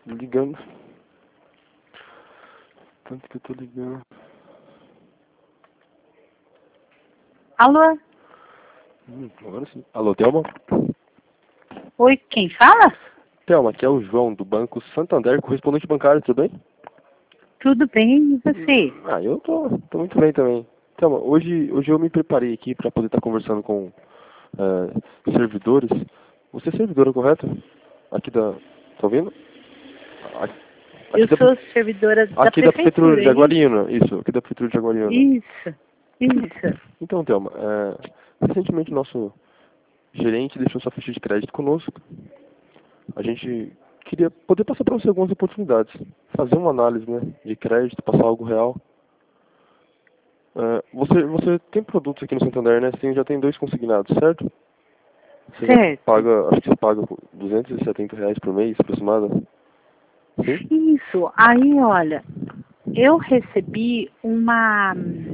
Ligando. Tanto que eu tô ligando. Alô? Agora sim. Alô, Thelma? Oi, quem fala? Thelma, aqui é o João, do Banco Santander, correspondente bancário, tudo bem? Tudo bem, e você? Eu tô muito bem também. Thelma, hoje eu me preparei aqui para poder estar conversando com servidores. Você é servidora, correto? Aqui da... Tá ouvindo? Eu Aqui sou servidora da aqui da Prefeitura prefeitura, de é isso? Jaguariúna, isso, aqui da Prefeitura de Jaguariúna. Isso. Então, Thelma, recentemente nosso gerente deixou sua ficha de crédito conosco. A gente queria poder passar para você algumas oportunidades. Fazer uma análise, né, de crédito, passar algo real. Você tem produtos aqui no Santander, né? Você já tem 2 consignados, certo? Você já Certo. paga, acho que você paga R$ 270 por mês, aproximado. Sim? Isso. Aí, olha, eu recebi uma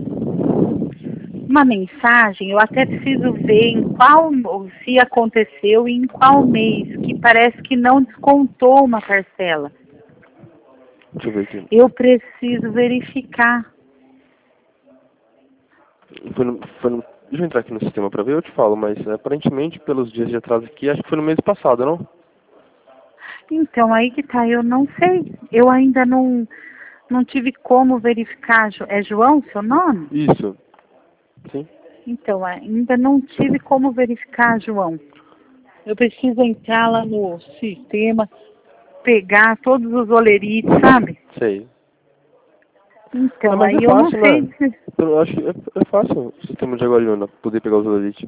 mensagem, eu até preciso ver em qual, se aconteceu e em qual mês, que parece que não descontou uma parcela. Deixa eu ver aqui. Eu preciso verificar. Deixa eu entrar aqui no sistema para ver, eu te falo, mas aparentemente, pelos dias de atraso aqui, acho que foi no mês passado, não? Então, aí que tá, eu não sei. Eu ainda não tive como verificar. É João seu nome? Isso. Sim. Então, ainda não tive como verificar, João. Eu preciso entrar lá no sistema, pegar todos os olerites, sabe? Sei. Então, Mas é aí eu não fácil, sei né? se... Eu acho que é fácil o sistema de Jaguariúna poder pegar os elite.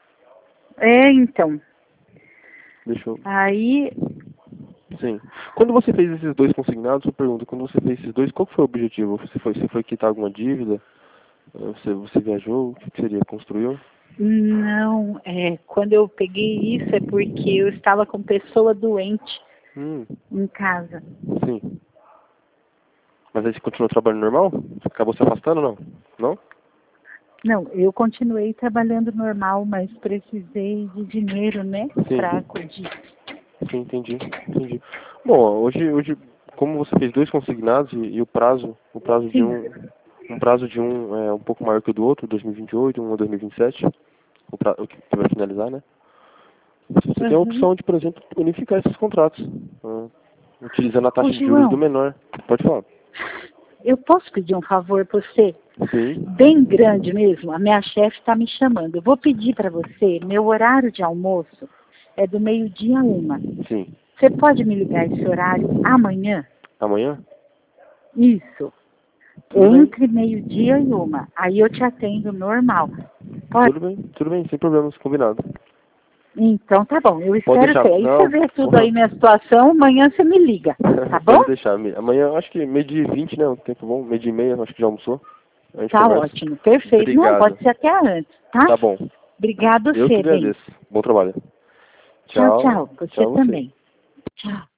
Então. Deixa eu... Aí, Sim. Quando você fez esses 2 consignados, eu pergunto, quando você fez esses 2, qual que foi o objetivo? Você foi quitar alguma dívida? Você viajou? O que seria? Construiu? não, quando eu peguei isso é porque eu estava com pessoa doente Hum, em casa. sim. Mas aí você continuou trabalhando normal? Você acabou se afastando, não? Não? Não, eu continuei trabalhando normal, mas precisei de dinheiro, né, para Sim. acudir. Sim, entendi. Bom, hoje, como você fez 2 consignados e o prazo de Sim. um prazo de um é um pouco maior que o do outro, 2028, um é 2027, o que vai finalizar, né? Você tem a Uhum. opção de, por exemplo, unificar esses contratos, utilizando a Ô, taxa de juros do João, menor. Pode falar. eu posso pedir um favor para você? Sim, Bem grande mesmo, a minha chefe está me chamando. Eu vou pedir para você, meu horário de almoço é do meio-dia a 1. sim. Você pode me ligar esse horário amanhã? Amanhã? Isso, Tudo bem, entre meio-dia e 1. Aí eu te atendo normal. Pode? tudo bem, sem problemas, combinado. Então tá bom, eu Pode espero deixar. você. Aí você Não, vê tudo aí, minha situação, amanhã você me liga, tá bom? pode deixar. Amanhã, acho que meio-dia e 20, né? Um tempo bom, meio-dia e meia, acho que já almoçou. A gente Tá conversa. ótimo, perfeito. Não, Obrigado. pode ser até antes, tá? Tá bom. Obrigado Eu que você, bem. agradeço. Bom trabalho. Tchau, Tchau. tchau. Você Tchau a você. também. Tchau.